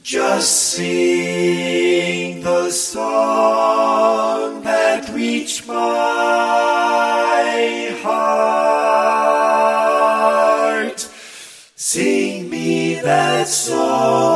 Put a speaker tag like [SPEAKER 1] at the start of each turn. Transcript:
[SPEAKER 1] Just sing the song that reached my heart. Sing me that song